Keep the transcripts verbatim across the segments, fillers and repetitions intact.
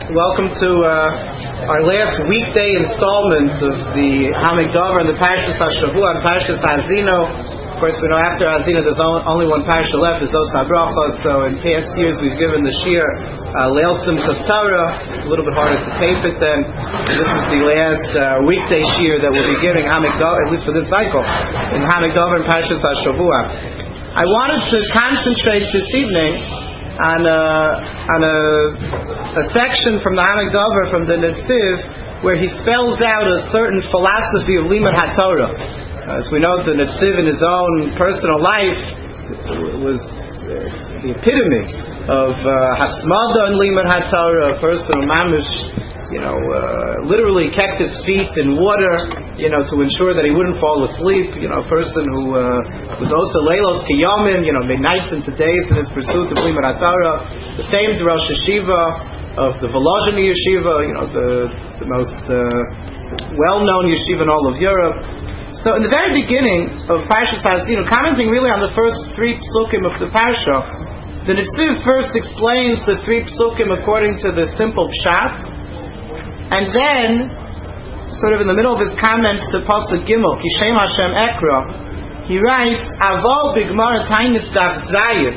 Welcome to uh, our last weekday installment of the Hamikdavar and the Parshas HaShavua and Parshas Ha'azino. Of course, we know after Ha'azino there's only one Parsha left, is Os HaBrachos. So in past years we've given the Shir uh, Leil Simchas Torah. A little bit harder to tape it then. This is the last uh, weekday Shir that we'll be giving Hamikdavar, at least for this cycle, in Hamikdavar and Parshas HaShavua. I wanted to concentrate this evening on a, on a, a section from the Hamikdavar, from the Netziv, where he spells out a certain philosophy of Limud HaTorah. As we know, the Netziv in his own personal life was uh, the epitome of uh, Hasmada and Limud HaTorah, a person who mamish, you know, uh, literally kept his feet in water, you know, to ensure that he wouldn't fall asleep. You know, a person who uh, was also Leilos Kiyomin, you know, made nights into days in his pursuit of Limud HaTorah. The famed Rosh Yeshiva of the Volozhiny Yeshiva, you know, the the most uh, well-known yeshiva in all of Europe. So, in the very beginning of Parshas Ha'azino, commenting really on the first three psukim of the parsha, the Netziv first explains the three psukim according to the simple pshat. And then, sort of in the middle of his comments to Pasuk Gimel, Kishem Hashem Ekra, he writes, Aval Bigmar Tainis Daf Zayin,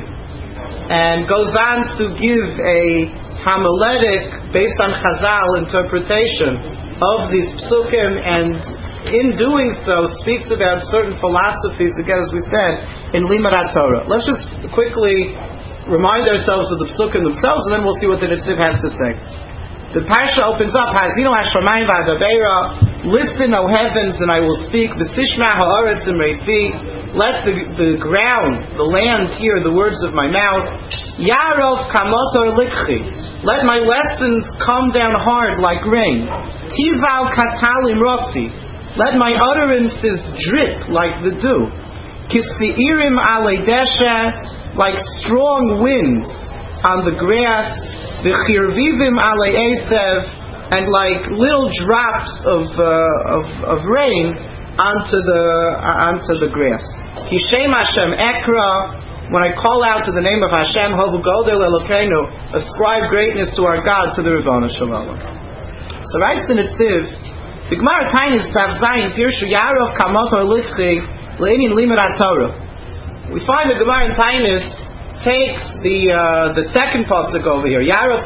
and goes on to give a homiletic, based on Chazal interpretation of these psukim, and in doing so, speaks about certain philosophies, again, as we said, in Limud HaTorah. Let's just quickly remind ourselves of the psukim themselves, and then we'll see what the Netziv has to say. The parsha opens up, Ha'azino Hashamayim v'Adabeira, listen, O heavens, and I will speak, V'sishma ha'aretz imreifi, let the, the ground, the land hear the words of my mouth, Yarov kamotor likchi, let my lessons come down hard like rain, Tizal katalim rotzi, let my utterances drip like the dew, Kisi'irim alei desha, like strong winds on the grass, V'chirvivim alei esev, and like little drops of, uh, of of rain onto the uh, onto the grass. Kishem Hashem Ekra, when I call out to the name of Hashem, Hovu Godel Elokeinu, ascribe greatness to our God, to the Rebbeinu Shalom. So writes the Netziv, B'Gemara Tainis Daf Zayin Pirshu Yarov Kamotor Lichchi Le'inin Limud HaTorah. We find the Gemara in Tainis takes the uh, the second pasuk over here, Yarov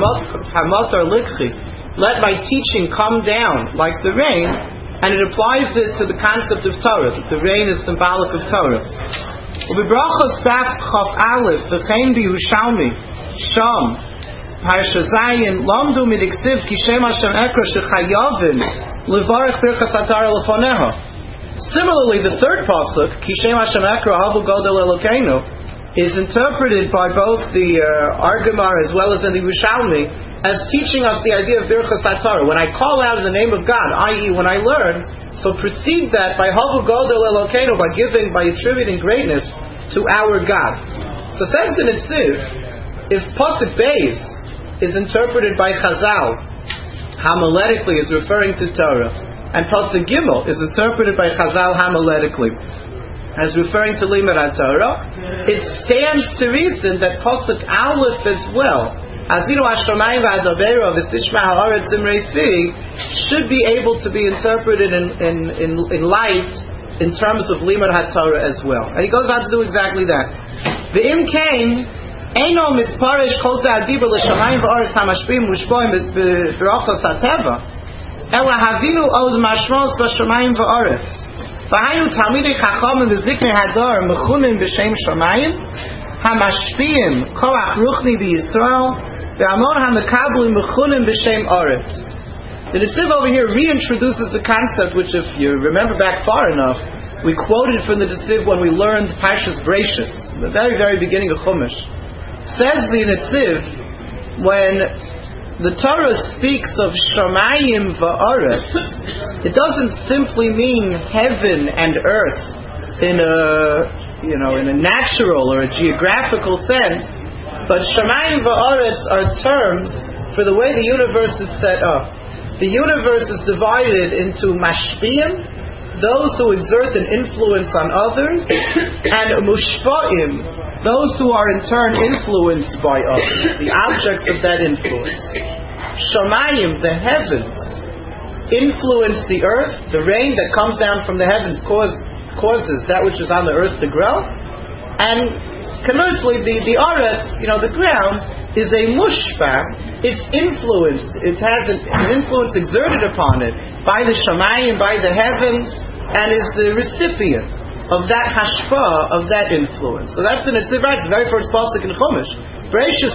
Kamotor Likchi, let my teaching come down like the rain, and it applies it to the concept of Torah, that the rain is symbolic of Torah. U'bibrachos daf chaf aleph v'chein b'Yushalmi sham parsha zayin lamdu midiksiv kishem Hashem ekra shechayavin levarech birchas haTorah lefoneha. Similarly, the third pasuk, kishem Hashem ekra havu godel Elokeinu, is interpreted by both the uh, Argamar as well as in the Yerushalmi as teaching us the idea of Birchas HaTorah. When I call out in the name of God, that is when I learn, so precede that by Havu Godel Elokeinu, by giving, by attributing greatness to our God. So says the Netziv, if Pasuk Beis is interpreted by Chazal, homiletically is referring to Torah, and Pasuk Gimel is interpreted by Chazal homiletically as referring to Limud HaTorah, it stands to reason that Pasuk Aleph as well, Ha'azino Hashamayim v'Adabeira v'sishma ha'aretz imreifi, should be able to be interpreted in, in, in, in light in terms of Limud HaTorah as well. And he goes on to do exactly that. V'im kein, eino misparesh kol ze adibur l'shamayim v'aretz hamashpim mushboim b'rachos ha'teva, ela havinu od mashmos b'shamayim v'aretz. V'hainu talmidei chachamim v'ziknei hadar mechunim b'shem shamayim hamashpiyim koach ruchni b'Yisrael v'amor hamekablim mechunim b'shem aretz. The Netziv over here reintroduces the concept which, if you remember back far enough, we quoted from the Netziv when we learned Parshas Bereishis, the very very beginning of Chumash. Says the Netziv, when the Torah speaks of Shamayim va'aretz, it doesn't simply mean heaven and earth in a, you know, in a natural or a geographical sense, but Shamayim va'aretz are terms for the way the universe is set up. The universe is divided into mashpiyim, those who exert an influence on others, and mushpa'im, those who are in turn influenced by others, the objects of that influence. Shamayim, the heavens, influence the earth. The rain that comes down from the heavens cause, causes that which is on the earth to grow. And conversely, the, the aretz, you know, the ground, is a mushpa. It's influenced, it has an, an influence exerted upon it by the Shamayim, by the heavens, and is the recipient of that hashpa, of that influence. So that's the Netziv writes, the very first pasuk in Chumash. It's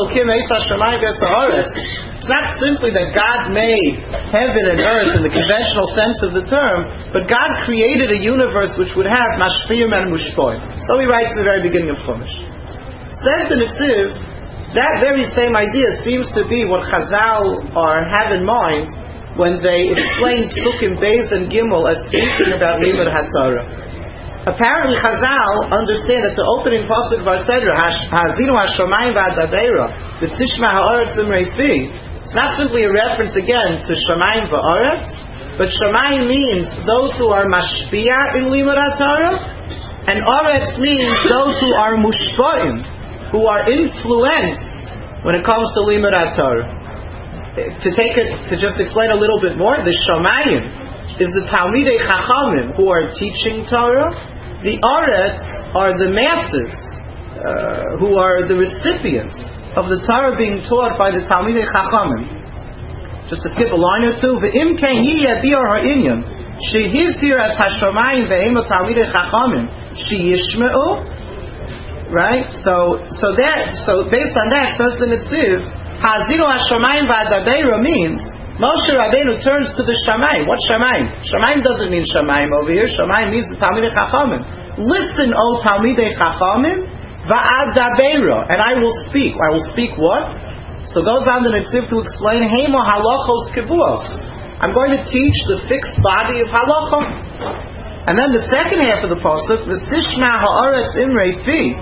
not simply that God made heaven and earth in the conventional sense of the term, but God created a universe which would have mashpiyim and mushpoim. So he writes in the very beginning of Chumash. Says the Netziv, that very same idea seems to be what Chazal are have in mind when they explain Psukim Beis and Gimel as speaking about Limud HaTorah. Apparently, Chazal understand that the opening pasuk of our Seder, Hazinu Hashamayim V'Adabeira, the Sishma Ha'aretz Imrei Fi, it's not simply a reference again to Shamayim V'Aretz, but Shamayim means those who are mashpia in Limud HaTorah, and Aretz means those who are mushpa'im, who are influenced when it comes to Limud HaTorah. To take it, to just explain a little bit more, the Shamayim is the Talmidei Chachamim who are teaching Torah. The Aretz are the masses uh, who are the recipients of the Torah being taught by the Talmidei Chachamim. Just to skip a line or two, V'im ken yiyeh bi'or ha'inyan shehizir as hashamayim ve'emo Talmidei Chachamim sheyishmeu. Right? So, so that, so based on that, says the Netziv, Hazinu hashamayim v'adabeira means Moshe Rabbeinu turns to the Shamayim. What Shamayim? Shamayim doesn't mean Shamayim over here. Shamayim means the Talmidei Chachamim. Listen, O Talmidei Chachamim, va'adabeira, and I will speak. I will speak what? So goes on the Netziv to explain, Heimo halachos kivuos. I'm going to teach the fixed body of halacha. And then the second half of the pasuk, V'sishma ha'aretz imrei fi.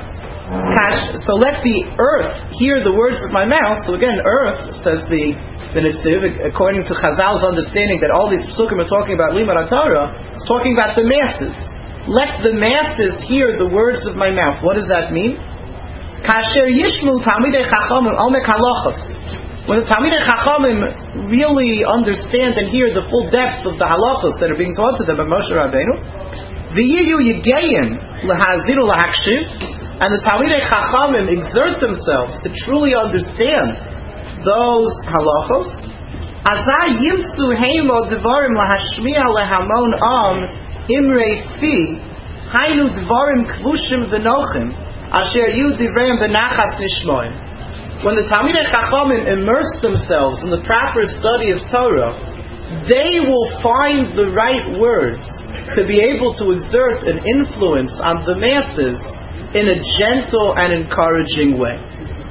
So let the earth hear the words of my mouth. So again, earth, says the The Netziv, according to Chazal's understanding that all these psukim are talking about Limud HaTorah, it's talking about the masses. Let the masses hear the words of my mouth. What does that mean? Kasher yishmu Talmidei Chachamim omek halachos. When the Talmidei Chachamim really understand and hear the full depth of the halachos that are being taught to them by Moshe Rabbeinu, v'yiyu yigeyin lahazinu lahakshiv, and the Talmidei Chachamim exert themselves to truly understand those halachos, azay yimtzu heimo dvarim lahashmiya lehamon am imrei fi, hainu dvarim kvushim v'nochim asher yu divreim benachas nishmoim. When the Talmidei Chachamim immerse themselves in the proper study of Torah, they will find the right words to be able to exert an influence on the masses in a gentle and encouraging way.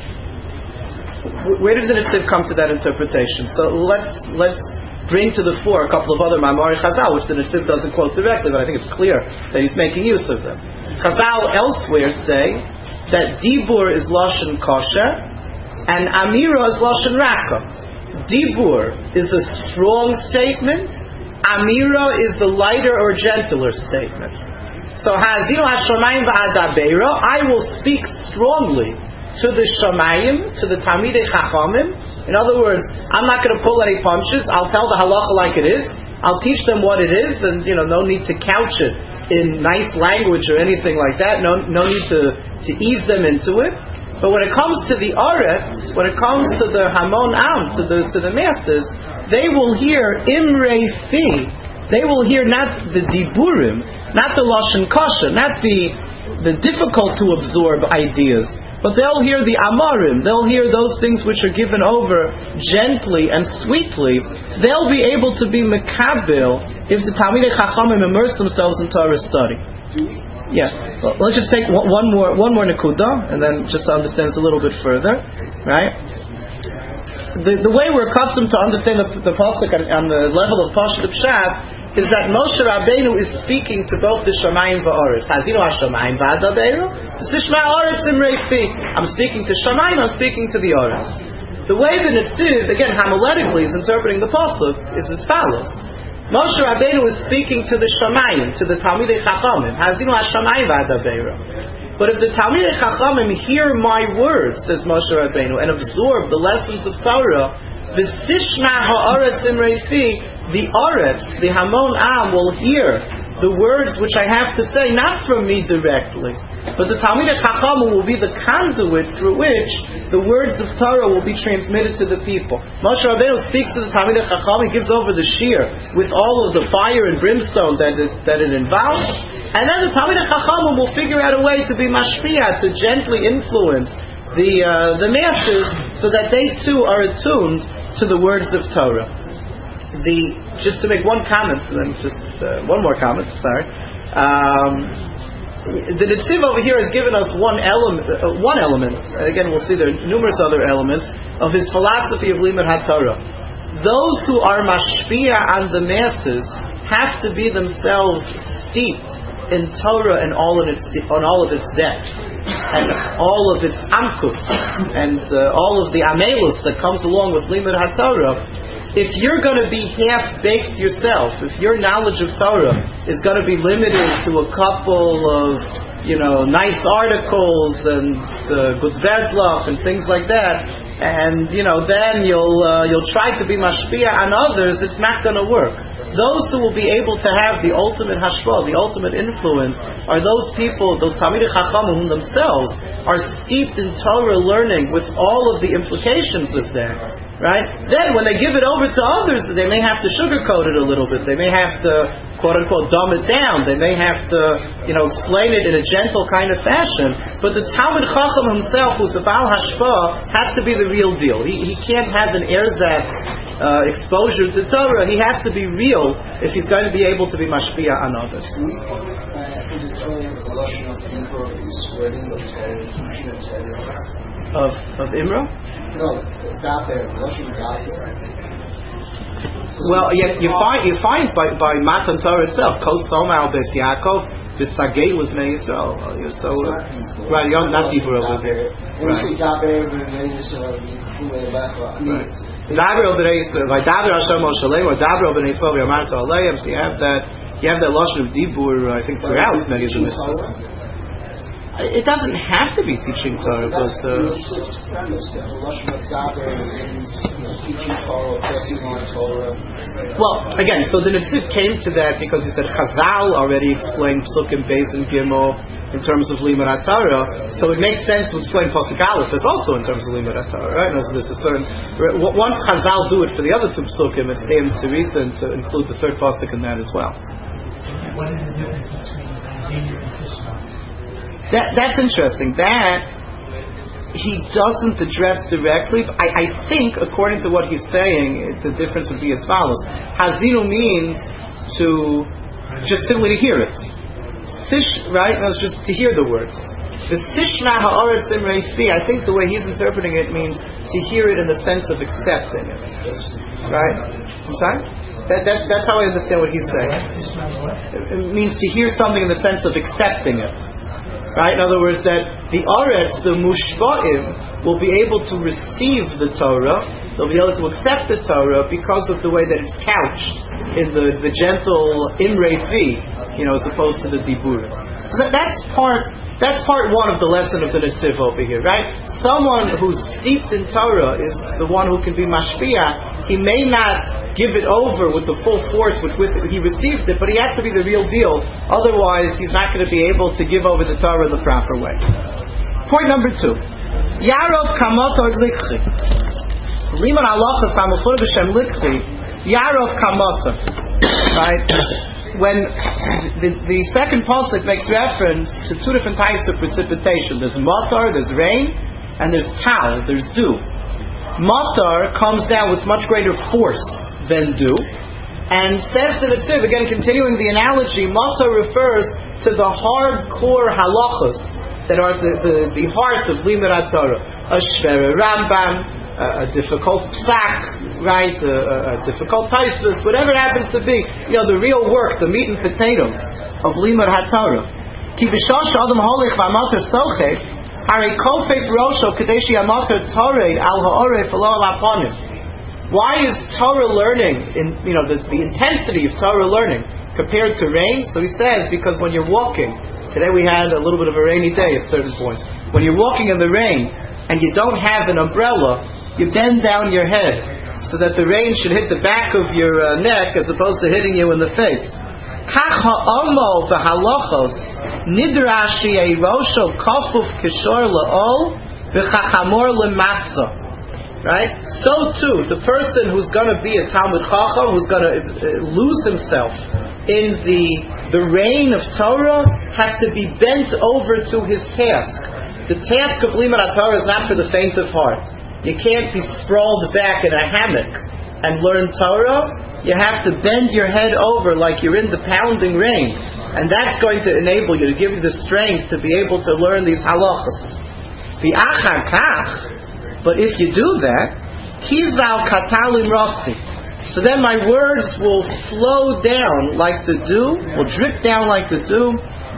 Where did the Netziv come to that interpretation? So let's let's bring to the fore a couple of other Ma'amari Chazal, which the Netziv doesn't quote directly, but I think it's clear that he's making use of them. Chazal elsewhere say that Dibur is Lashon Kosher and Amira is Lashon Raka. Dibur is a strong statement, Amira is a lighter or gentler statement. So Hazinu Hashamayim v'adabeira, I will speak strongly to the Shamayim, to the Talmidei Chachamim. In other words, I'm not going to pull any punches. I'll tell the halacha like it is. I'll teach them what it is, and you know, no need to couch it in nice language or anything like that. No, no need to, to ease them into it. But when it comes to the Aretz, when it comes to the Hamon Am, to the to the masses, they will hear Imrei Fi. They will hear not the Diburim, not the Lashon Kasha, not the the difficult to absorb ideas, but they'll hear the Amarim. They'll hear those things which are given over gently and sweetly. They'll be able to be mekabil if the Talmidei Chachamim immerse themselves in Torah study. Yeah, well, let's just take one, one more one more nekuda, and then just to understand this a little bit further, right? The the way we're accustomed to understand the, the pasuk on, on the level of Pashut Pshat is that Moshe Rabbeinu is speaking to both the Shamayim v'Aretz. Hazinu Hashamayim v'adabeira, Sishma Aretz imrei fi. I'm speaking to Shamayim, I'm speaking to the Aretz. The way the Netziv, again, homiletically, is interpreting the pasuk is as follows. Moshe Rabbeinu is speaking to the Shamayim, to the Talmidei Chachamim. Hazinu Hashamayim v'adabeira. But if the Talmidei Chachamim hear my words, says Moshe Rabbeinu, and absorb the lessons of Torah, V'sishma ha'aretz imrei fi, the Aretz, the Hamon Am, will hear the words which I have to say, not from me directly, but the Talmidei Chachamim will be the conduit through which the words of Torah will be transmitted to the people. Moshe Rabbeinu speaks to the Talmidei Chachamim, gives over the shir with all of the fire and brimstone that it, that it involves, and then the Talmidei Chachamim will figure out a way to be mashpia, to gently influence the uh, the masses, so that they too are attuned to the words of Torah. The just to make one comment, then just uh, one more comment. Sorry, um, the Netziv over here has given us one element. Uh, one element. Again, we'll see there are numerous other elements of his philosophy of Limud HaTorah. Those who are mashpia on the masses have to be themselves steeped in Torah and all in its on all of its depth and all of its amkus and uh, all of the amelus that comes along with Limud HaTorah. If you're going to be half-baked yourself, if your knowledge of Torah is going to be limited to a couple of, you know, nice articles and uh, good vedlach and things like that, and you know, then you'll uh, you'll try to be mashpia on others, it's not going to work. Those who will be able to have the ultimate hashpah, the ultimate influence, are those people, those Talmidei Chachamim, who themselves are steeped in Torah learning with all of the implications of that. Right? Then when they give it over to others, they may have to sugarcoat it a little bit. They may have to, quote unquote, dumb it down. They may have to, you know, explain it in a gentle kind of fashion. But the Talmid Chacham himself, who's a Baal Hashpah, has to be the real deal. He, he can't have an erzatz uh, exposure to Torah. He has to be real if he's going to be able to be mashpia on others. Of of Imra? No, Daber, Lashon Daber. Well, yeah, you find you find by by Matan Torah itself, Kos Somal Bes Yaakov, V'Sagei L'Vnei Yisrael. So right, you're not deeper over there. When you say Daber L'Vnei Yisrael, Daber L'Vnei Yisrael, by Daber Hashem Moshe Leim, or Daber L'Vnei Yisrael V'Yamarta Aleim. So you have that, you have that Lashon of Dibur, I think, throughout many of the mitzvahs. It doesn't have to be teaching Torah, but uh, it's premise that the Lashon of Daber means, you know, teaching Torah, passing on Torah. Well, again, so the Netziv came to that because he said Chazal already explained Psukim Beis and Gimel in terms of Limud HaTorah, so it makes sense to explain Pasuk Aleph as also in terms of Limud HaTorah, right? And so there's a certain once Chazal do it for the other two Psukim, it stands to reason to include the third Pasuk in that as well. What is the difference between Avinu and Tishma? That that's interesting. That he doesn't address directly. I, I think, according to what he's saying, the difference would be as follows: Hazinu means to just simply to hear it. Sish, right? No, it's just to hear the words. The Sishma ha'aretz imrei fi. I think the way he's interpreting it means to hear it in the sense of accepting it. Right? I'm sorry. That, that that's how I understand what he's saying. It means to hear something in the sense of accepting it. Right? In other words, that the Aretz, the Mushba'im, will be able to receive the Torah, they'll be able to accept the Torah because of the way that it's couched in the, the gentle Imrei Fi, you know, as opposed to the Dibur. So that, that's part that's part one of the lesson of the Netziv over here, right? Someone who's steeped in Torah is the one who can be mashpia. He may not give it over with the full force with which he received it, but he has to be the real deal. Otherwise, he's not going to be able to give over the Torah the proper way. Point number two. Yarov kamoto likchi. Liman halacha samufur b'shem likchi. Yarov kamoto. Right? When the, the second pasuk makes reference to two different types of precipitation. There's matar, there's rain, and there's tal, there's dew. Matar comes down with much greater force than dew, and says to the Netziv, again continuing the analogy, matar refers to the hardcore halachos that are the, the, the heart of Limud HaTorah. A shvere Rambam, a, a difficult psak, right, a, a difficult taisus, whatever it happens to be, you know, the real work, the meat and potatoes of Limud HaTorah. Ki b'shosh adam holich v'amatar sochef, hari kofet rosho kadeshi amatar torei al ha'oref alo al aponim. Why is Torah learning, in, you know, the, the intensity of Torah learning compared to rain? So he says, because when you're walking, today we had a little bit of a rainy day at certain points. When you're walking in the rain and you don't have an umbrella, you bend down your head so that the rain should hit the back of your uh, neck as opposed to hitting you in the face. Kach ha'omo v'halachos nidrash yeh rosho kafuf kishor la'ol v'chachamor l'masa. Right? So too, the person who's going to be a Talmud Chacham, who's going to uh, lose himself in the the reign of Torah, has to be bent over to his task. The task of Limud HaTorah is not for the faint of heart. You can't be sprawled back in a hammock and learn Torah. You have to bend your head over like you're in the pounding rain, and that's going to enable you, to give you the strength to be able to learn these halachos. The achar kach. But if you do that, tizal katalim rasi, so then my words will flow down like the dew, will drip down like the dew.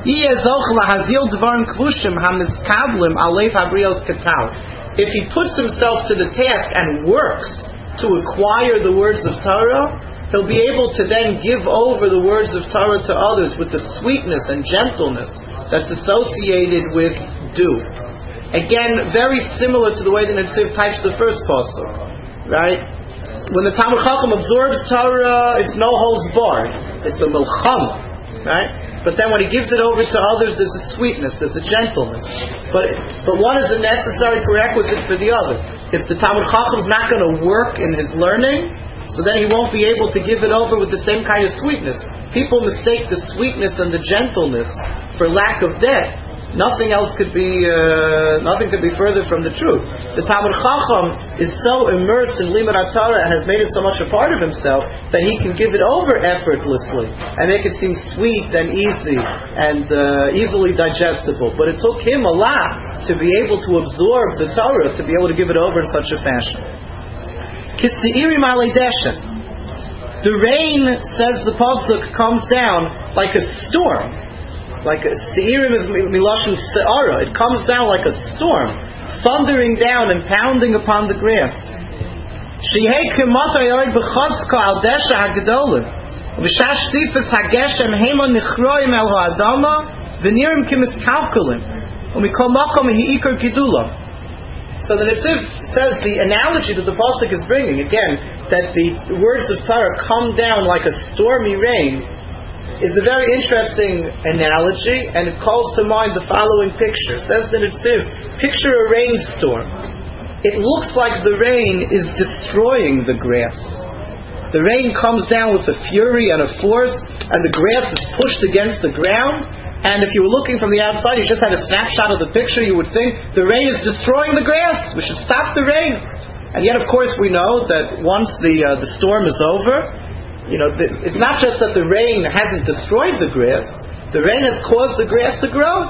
If he puts himself to the task and works to acquire the words of Torah, he'll be able to then give over the words of Torah to others with the sweetness and gentleness that's associated with dew. Again, very similar to the way the Netziv types the first pasuk, right? When the Talmud Chacham absorbs Torah, it's no holds barred. It's a milchama, right? But then when he gives it over to others, there's a sweetness, there's a gentleness. But but one is a necessary prerequisite for the other. If the Talmud Chacham's not going to work in his learning, so then he won't be able to give it over with the same kind of sweetness. People mistake the sweetness and the gentleness for lack of depth. Nothing else could be, uh, nothing could be further from the truth. The Talmud Chacham is so immersed in Limud HaTorah and has made it so much a part of himself that he can give it over effortlessly and make it seem sweet and easy and uh, easily digestible. But it took him a lot to be able to absorb the Torah, to be able to give it over in such a fashion. Kisi'irim alei deshen. The rain, says the pasuk, comes down like a storm. Like a seirim is milashon se'ara. It comes down like a storm, thundering down and pounding upon the grass. Shehei k'matay yord b'chotzka al desha hagdolim, v'shash tifas hageshem hema nichroim el ha'adama, v'nirim k'miskalkulim, u'mikol makom hi'ikar gidula. So the Netziv says the analogy that the pasuk is bringing, again, that the words of Torah come down like a stormy rain, is a very interesting analogy, and it calls to mind the following picture. It says that it's picture a rainstorm. It looks like the rain is destroying the grass. The rain comes down with a fury and a force, and the grass is pushed against the ground. And if you were looking from the outside, you just had a snapshot of the picture, you would think the rain is destroying the grass. We should stop the rain. And yet, of course, we know that once the uh, the storm is over, you know, it's not just that the rain hasn't destroyed the grass, the rain has caused the grass to grow.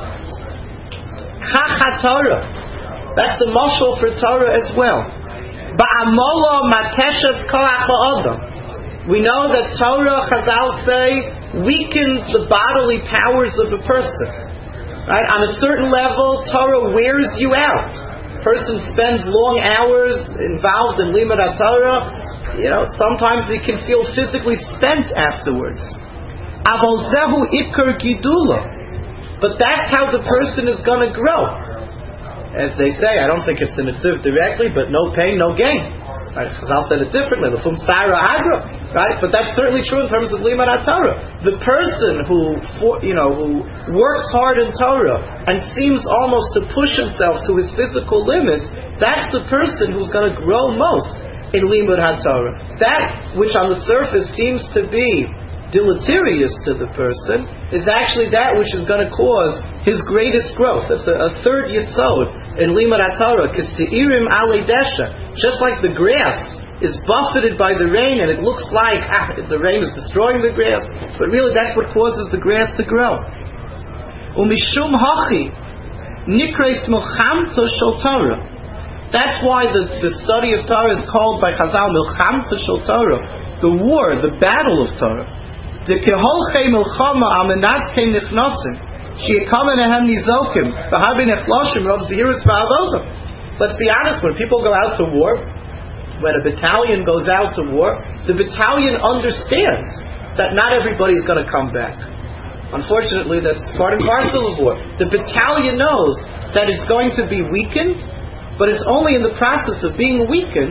Chach Torah. That's the mashal for Torah as well. Ba'amolo mateshes koach ba'adam. We know that Torah, Chazal say, weakens the bodily powers of a person. Right? On a certain level, Torah wears you out. Person spends long hours involved in Limud HaTorah, you know, sometimes he can feel physically spent afterwards. Aval zehu ikar gidula. But that's how the person is going to grow. As they say, I don't think it's in the Netziv directly, but no pain, no gain. Right? Chazal said it differently. L'fum sara agra. Right? But that's certainly true in terms of Limud HaTorah. The person who, for, you know, who works hard in Torah and seems almost to push himself to his physical limits, that's the person who's going to grow most in Limud HaTorah. That which on the surface seems to be deleterious to the person is actually that which is going to cause his greatest growth. That's a, a third yesod in Limud HaTorah. K'seirim alei desha. Just like the grass is buffeted by the rain and it looks like ah, the rain is destroying the grass, but really that's what causes the grass to grow. Umishum hachi nikreis milchamta shel Torah. That's why the, the study of Torah is called by Chazal milchamta shel Torah, the war, the battle of Torah. The keholchei milchama amenaskei nichnasim sheyekamenehem nizokim v'habi nechloshim rav zehirus v'avodim. Let's be honest, when people go out to war, when a battalion goes out to war, the battalion understands that not everybody is going to come back. Unfortunately, that's part and parcel of war. The battalion knows that it's going to be weakened, but it's only in the process of being weakened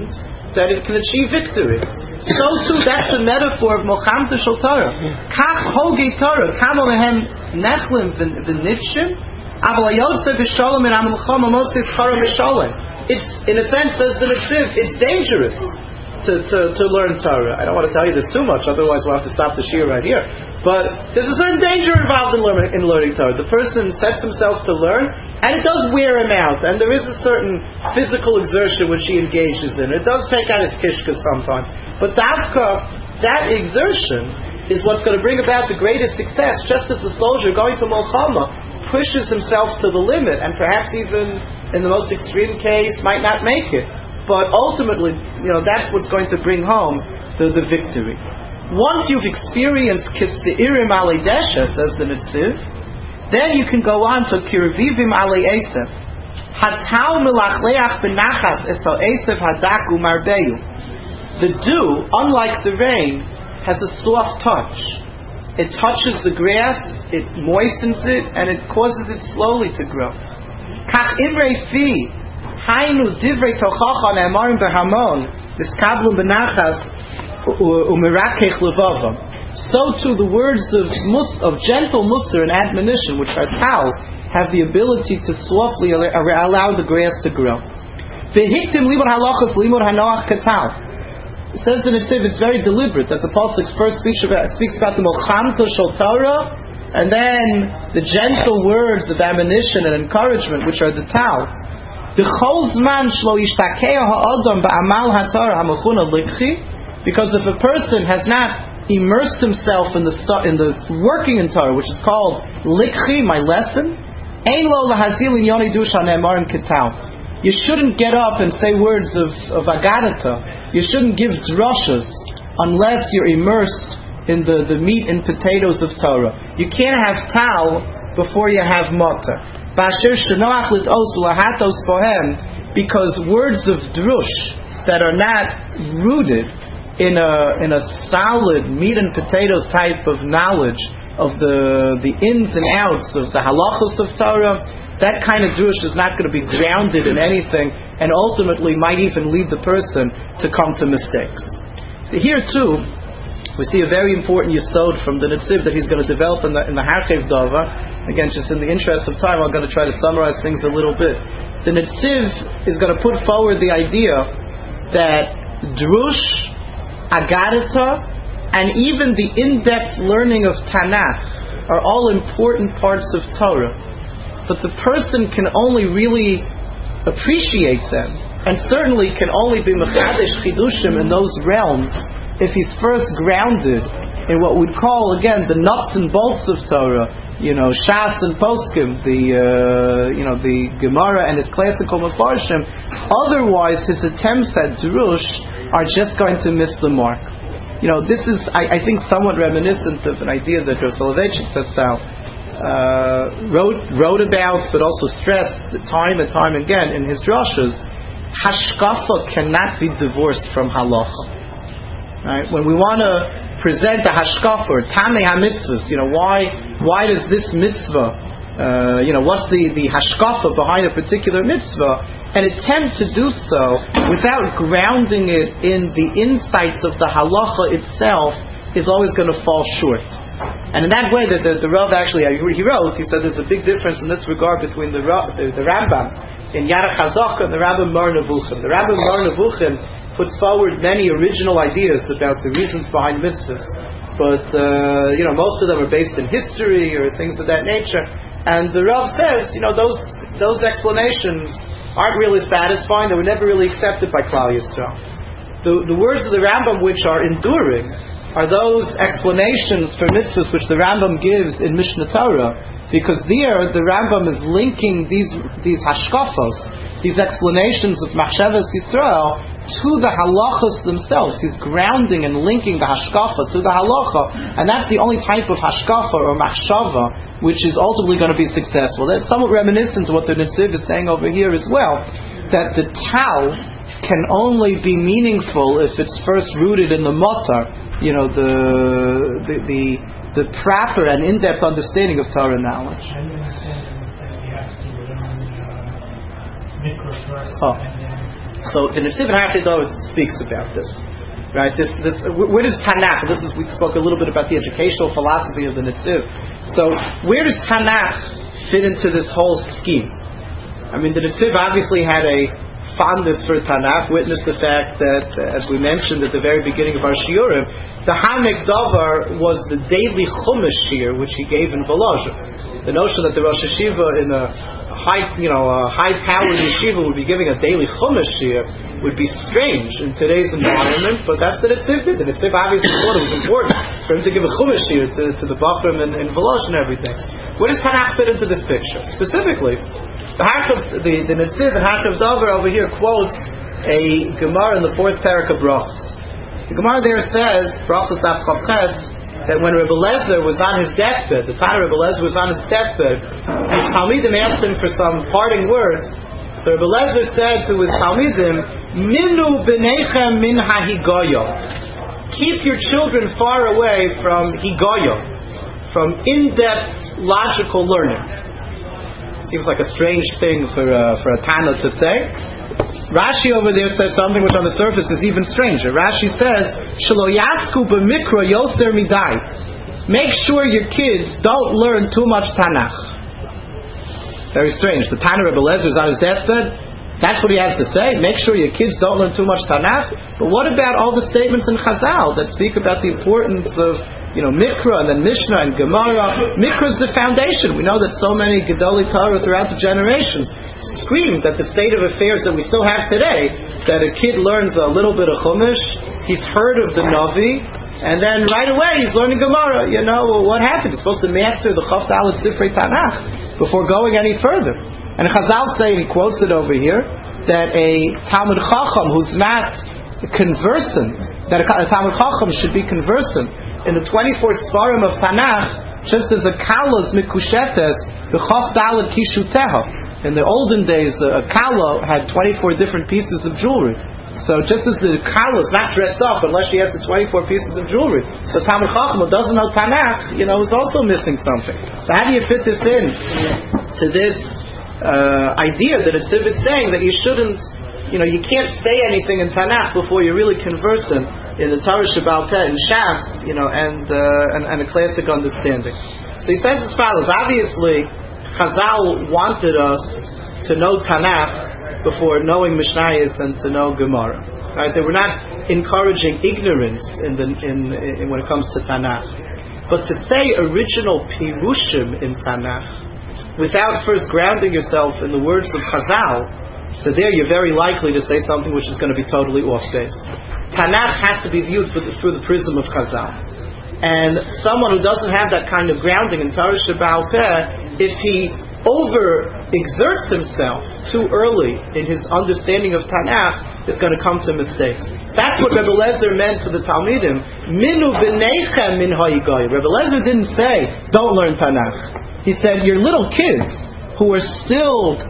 that it can achieve victory. So too, that's the metaphor of Mochamta Shel Torah. Kach Hoge Torah, Kamo Mehem Nechlim V'Nitshim, Aval Hayotze V'Sholem and Amalchom Amosis Torah V'Sholem. It's, in a sense, says the Netziv, it's dangerous to, to, to learn Torah. I don't want to tell you this too much, otherwise we'll have to stop the shiur right here. But there's a certain danger involved in learning, in learning Torah. The person sets himself to learn, and it does wear him out, and there is a certain physical exertion which he engages in. It does take out his kishkas sometimes. But Davka, that exertion is what's going to bring about the greatest success, just as the soldier going to Milchama pushes himself to the limit, and perhaps even in the most extreme case might not make it. But ultimately, you know, that's what's going to bring home the, the victory. Once you've experienced Kiseirim Alei Desha, says the Netziv, then you can go on to Kirvivim Alei Esav. Hatal Milachleach Benachas Esal Esav Hadaku Marbeyu. The dew, unlike the rain, has a soft touch. It touches the grass, it moistens it, and it causes it slowly to grow. Kach Imrei Fi Hainu Divrei Tochacha Ne'amarim Behamon Niskablum Benachas Umerakech Levavam. So too the words of mus, of gentle musar and admonition, which are tal, have the ability to softly allow the grass to grow. V'hiktim limud halachos limud hanoach katal. It says in Netziv, it's very deliberate that the pasuk first speaks about, speaks about the Mochamta Shel Torah, and then the gentle words of admonition and encouragement, which are the tal. The chol zman shlo yishtakei ha'adam ba'amal haTorah hamachuna likchi. Because if a person has not immersed himself in the stu- in the working in Torah, which is called likchi, my lesson, ein lo lahazil in yoni dusha ne'emarim ketal. You shouldn't get up and say words of, of agadata. You shouldn't give drushes unless you're immersed in the, the meat and potatoes of Torah. You can't have tal before you have matar. Ba'asher shenoach litos lahatos bohem, because words of drush that are not rooted in a in a solid meat and potatoes type of knowledge of the the ins and outs of the halachos of Torah, that kind of drush is not going to be grounded in anything, and ultimately might even lead the person to come to mistakes. So here too, we see a very important yesod from the Netziv that he's going to develop in the in the Harchev Dava. Again, just in the interest of time, I'm going to try to summarize things a little bit. The Netziv is going to put forward the idea that drush, agadata, and even the in-depth learning of Tanakh are all important parts of Torah. But the person can only really appreciate them, and certainly can only be mechadesh chidushim in those realms, if he's first grounded in what we'd call, again, the nuts and bolts of Torah, you know, Shas and Poskim, the uh, you know the Gemara and his classical Mefarshim. Otherwise, his attempts at drush are just going to miss the mark. You know, this is, I, I think, somewhat reminiscent of an idea that Rav Soloveitchik Zatzal uh, wrote wrote about, but also stressed time and time again in his drashas. Hashkafa cannot be divorced from halacha. Right? When we want to present a hashkafa or tamei ha-mitzvahs, you know, why why does this mitzvah, uh, you know, what's the, the hashkafa behind a particular mitzvah? An attempt to do so without grounding it in the insights of the halacha itself is always going to fall short. And in that way, the, the, the Rav actually, he wrote, he said there's a big difference in this regard between the, the, the Rambam in Yarech HaZaka and the Rambam Mar Nevuchim. The Rambam Mar Nevuchim puts forward many original ideas about the reasons behind mitzvahs, but uh, you know, most of them are based in history or things of that nature. And the Rav says, you know, those those explanations aren't really satisfying. They were never really accepted by Klal Yisrael. The the words of the Rambam which are enduring are those explanations for mitzvahs which the Rambam gives in Mishnah Torah, because there the Rambam is linking these these hashkafos, these explanations of Machshavas Yisrael, to the halachas themselves. He's grounding and linking the hashkafa to the halacha, and that's the only type of hashkafa or machshava which is ultimately going to be successful. That's somewhat reminiscent to what the Netziv is saying over here as well, that the tal can only be meaningful if it's first rooted in the matar, you know, the the the, the proper and in-depth understanding of Torah knowledge. I understand that you have to learn uh, mikra first, Oh. and then So the Netziv and Hachidor speaks about this. Right? This, this, where does Tanakh, this is, we spoke a little bit about the educational philosophy of the Netziv. So, where does Tanakh fit into this whole scheme? I mean, the Netziv obviously had a fondness for Tanakh, witness the fact that, uh, as we mentioned at the very beginning of our shiurim, the Hamek Davar was the daily Chumash shiur which he gave in Volozhin. The notion that the Rosh Yeshiva in a high, you know, a high-powered yeshiva would be giving a daily Chumash shiur would be strange in today's environment, but that's the Netziv did. The Netziv obviously thought it was important for him to give a Chumash shiur to, to the Bachram and, and Volozhin and everything. Where does Tanakh fit into this picture? Specifically, the Hakav, the, the Netziv and Hakav Dover over here quotes a Gemara in the fourth parak of Brachos. The Gemara there says, Brachos Daf Chav Ches, that when Rebbe Lezer was on his deathbed, the time Rebbe Lezer was on his deathbed, his Talmidim asked him for some parting words. So Rebbe Lezer said to his Talmidim, Minu b'neichem min ha-higoyo. Keep your children far away from higoyo, from in-depth logical learning. Seems like a strange thing for uh, for a Tana to say. Rashi over there says something which on the surface is even stranger. Rashi says, Shelo yasku b'mikra yoser midai. Make sure your kids don't learn too much Tanakh. Very strange. The Tana Rebbe Lezer is on his deathbed. That's what he has to say. Make sure your kids don't learn too much Tanakh. But what about all the statements in Chazal that speak about the importance of, you know, Mikra and then Mishnah and Gemara? Mikra is the foundation. We know that so many Gedolei Torah throughout the generations screamed at the state of affairs that we still have today, that a kid learns a little bit of Chumash, he's heard of the Navi, and then right away he's learning Gemara. You know, well, what happened? He's supposed to master the Chaf Dalet Sifrei Tanakh before going any further. And Chazal say, he quotes it over here, that a Talmud Chacham who's not conversant, that a Talmud Chacham should be conversant in the twenty-four Svarim of Tanakh, just as a Kala's Mikushetes, the Chaf Dalet Kishuteha. In the olden days, a Kala had twenty-four different pieces of jewelry. So just as the Kala is not dressed up unless she has the twenty-four pieces of jewelry, so Talmud Chacham who doesn't know Tanakh, you know, is also missing something. So how do you fit this in to this uh, idea that Netziv is saying that you shouldn't, you know, you can't say anything in Tanakh before you're really conversant in the Torah Sheba'al Peh and Shas, you know, and, uh, and and a classic understanding. So he says as follows: obviously, Chazal wanted us to know Tanakh before knowing Mishnayos and to know Gemara. Right? They were not encouraging ignorance in the in, in when it comes to Tanakh, but to say original pirushim in Tanakh without first grounding yourself in the words of Chazal, so there you're very likely to say something which is going to be totally off base. Tanakh has to be viewed the, through the prism of Chazal. And someone who doesn't have that kind of grounding in Torah Sheba'al Peh, if he over exerts himself too early in his understanding of Tanakh, is going to come to mistakes. That's what Rebbe Lezer meant to the Talmidim. Minu b'neichem min ha'igoy. Rebbe Lezer didn't say, don't learn Tanakh. He said, your little kids who are still,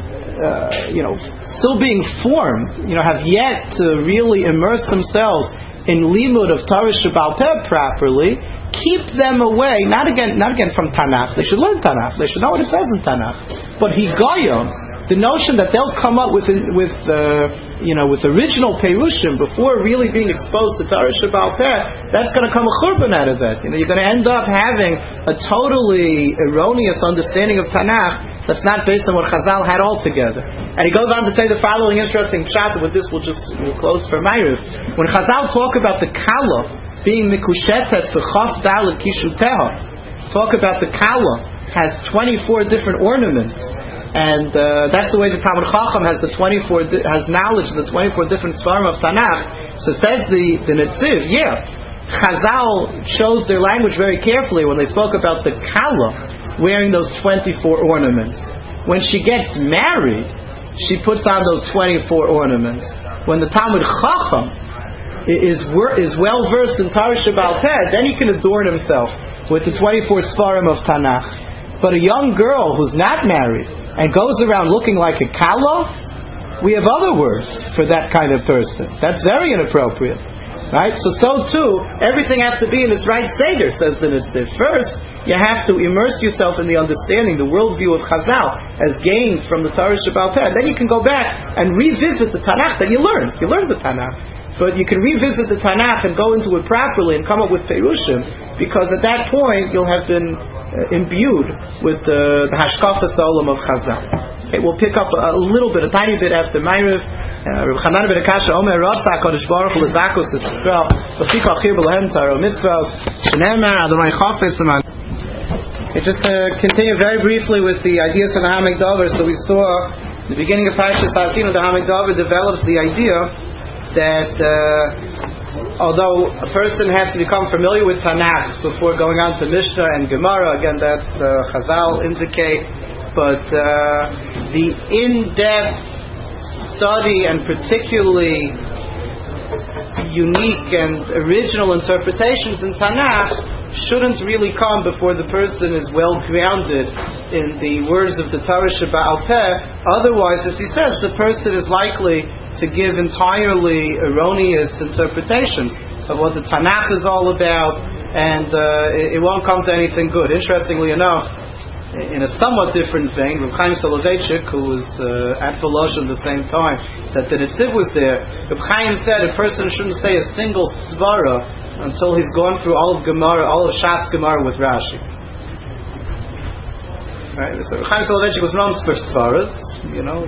uh, you know, still being formed, you know, have yet to really immerse themselves in limud of Torah Sheba'al Peh properly, keep them away, not again not again from Tanakh. They should learn Tanakh. They should know what it says in Tanakh. But Higoyim, the notion that they'll come up with with uh, you know with original Perushim before really being exposed to Torah Sheba'al Peh, that's going to come a churban out of that. You know, you're going to end up having a totally erroneous understanding of Tanakh that's not based on what Chazal had altogether. And he goes on to say the following interesting pshat. With this, we'll just we'll close for Ma'ariv. When Chazal talk about the Kala being mikushetes v'chaf dalet kishuteha, talk about the Kala has twenty-four different ornaments, and uh, that's the way the Talmud Chacham has the twenty-four di- has knowledge of the twenty-four different svarim of Tanakh. So says the the Netziv, yeah, Chazal chose their language very carefully when they spoke about the Kala wearing those twenty-four ornaments. When she gets married, she puts on those twenty-four ornaments. When the Talmud Chacham is is well versed in Torah Sheba'al Peh, then he can adorn himself with the twenty-four Sfarim of Tanakh. But a young girl who's not married and goes around looking like a Kala, we have other words for that kind of person. That's very inappropriate. Right? So, so too, everything has to be in its right seder, says the Netziv. First, you have to immerse yourself in the understanding, the worldview of Chazal as gained from the Torah Shebaal Peh. Then you can go back and revisit the Tanakh that you learned. You learned the Tanakh. But you can revisit the Tanakh and go into it properly and come up with Perushim, because at that point you'll have been uh, imbued with uh, the Hashkafas Olam of Chazal. Okay, we'll pick up a, a little bit, a tiny bit after Ma'ariv. Reb Chanan ben Akasha Omer Ratza Kodesh Baruch Hu L'Zakos Yisrael L'Fikach Chir B'Lehem Torah Mitzvos Shneimar Adonai Chafetz L'Man. Okay, just to continue very briefly with the ideas of the Ha'amek Davar. So we saw the beginning of Parshas Ha'azino, the Ha'amek Davar develops the idea that uh, although a person has to become familiar with Tanakh before going on to Mishnah and Gemara, again that's uh, Chazal indicate, but uh, the in-depth study and particularly unique and original interpretations in Tanakh shouldn't really come before the person is well grounded in the words of the Torah Shebaal Peh. Otherwise, as he says, the person is likely to give entirely erroneous interpretations of what the Tanakh is all about, and uh, it, it won't come to anything good. Interestingly enough, in a somewhat different vein, Reb Chaim Soloveitchik, who was uh, at Volozhin at the same time that the Netziv was there, Reb Chaim said a person shouldn't say a single svara until he's gone through all of Gemara, all of Shas Gemara with Rashi. Right? So Reb Chaim Soloveitchik was known for svaras, you know,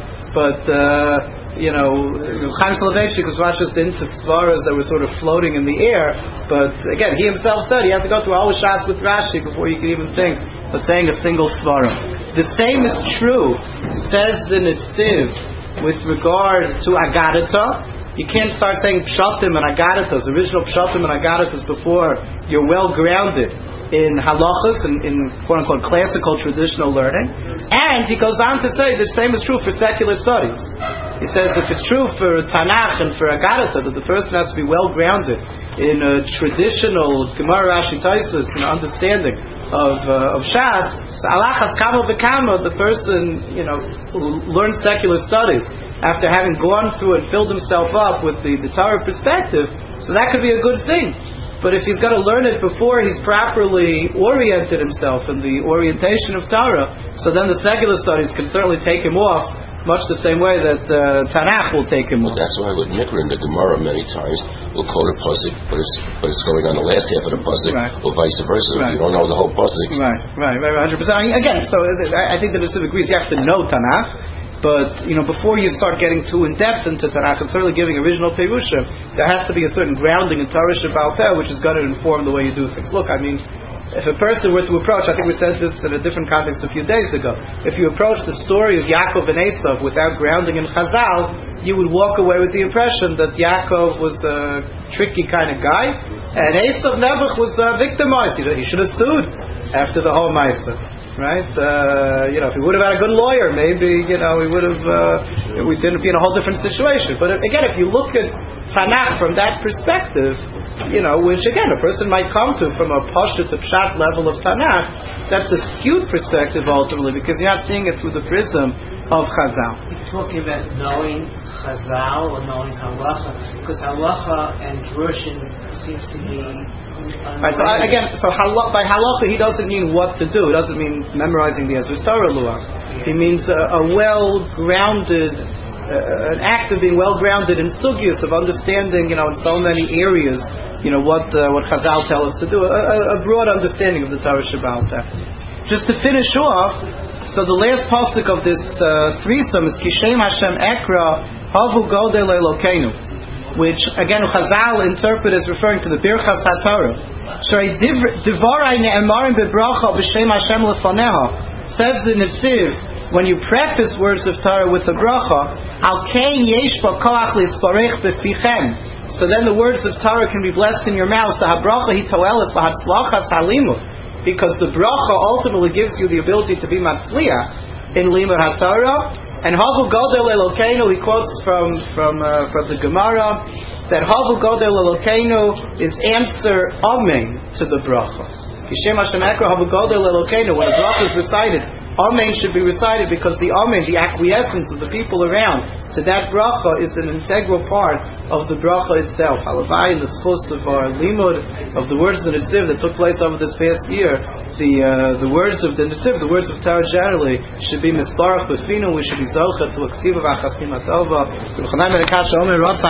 but uh, you know, Chaim Soloveitchik was not just into svaras that were sort of floating in the air, but again, he himself said he had to go through all the Shas with Rashi before you could even think of saying a single svara. The same is true, says the Netziv, with regard to Agadata. You can't start saying Pshatim and Agadatas, original Pshatim and Agadatas, before you're well grounded in halachas and in quote unquote classical traditional learning. And he goes on to say the same is true for secular studies. He says if it's true for Tanakh and for Agadata that the person has to be well grounded in a traditional Gemara Rashi Taisus and understanding of uh, of Shas, so alachas kama v'kama, the person, you know, who learns secular studies after having gone through and filled himself up with the, the Torah perspective, so that could be a good thing. But if he's got to learn it before he's properly oriented himself in the orientation of Torah, so then the secular studies can certainly take him off, much the same way that uh, Tanakh will take him well, off. That's why with Mikra in the Gemara many times we'll quote a pasuk, but it's but it's going on the last half of the pasuk, right, or vice versa. Right. You don't know the whole pasuk. Right, right, right, one hundred percent. I mean, again, so I think the Nesiv agrees you have to know Tanakh. But, you know, before you start getting too in-depth into Tanakh and certainly giving original Perushim, there has to be a certain grounding in Torah Shebaal Peh, which is going to inform the way you do things. Look, I mean, if a person were to approach, I think we said this in a different context a few days ago, if you approach the story of Yaakov and Esav without grounding in Chazal, you would walk away with the impression that Yaakov was a tricky kind of guy, and Esav Nebuch was uh, victimized. You know, he should have sued after the whole Maaseh. Right? Uh, you know, if he would have had a good lawyer, maybe, you know, we would have, uh, we didn't be in a whole different situation. But again, if you look at Tanakh from that perspective, you know, which again, a person might come to from a Pasha to Pshat level of Tanakh, that's a skewed perspective ultimately, because you're not seeing it through the prism of Chazal. You're talking about knowing Chazal or knowing Halacha, because Halacha and Drushin seems to be. Right, so I, again, so halacha, by halacha he doesn't mean what to do. It doesn't mean memorizing the Ezra Torah Luach. He means a, a well-grounded, uh, an act of being well-grounded in sugyas, of understanding, you know, in so many areas, you know, what uh, what Chazal tell us to do. A, a broad understanding of the Torah Shebaal Peh. Just to finish off, so the last pasuk of this uh, threesome is Kishem Hashem Ekra Havu Godel Elokeinu, which again Chazal interpret as referring to the Birchas HaTorah. Shrei Divarai Ne'emarim Bebracha B'Shem Hashem Lefaneha, says the Netziv, when you preface words of Torah with a bracha, Al Kein Yesh Ba Koach L'Isparech B'Fichem, so then the words of Torah can be blessed in your mouths. The HaBracha Hi Toeles LaHatzlachas HaLimud, because the bracha ultimately gives you the ability to be matzliach in Limud HaTorah. And Havu Godel Elokeinu, he quotes from from uh, from the Gemara that Havu Godel Elokeinu is answer Amen to the bracha. Kishem Hashem Ekra Havu Godel Elokeinu. When the bracha is recited, Amen should be recited because the Amen, the acquiescence of the people around to that bracha is an integral part of the bracha itself. Halavai, in the schus of our limud of the words of the Nesiv that took place over this past year, the uh, the words of the Nesiv, the words of Torah generally, should be misbarach b'finu. We should be zocha to aksiva v'achasim atova.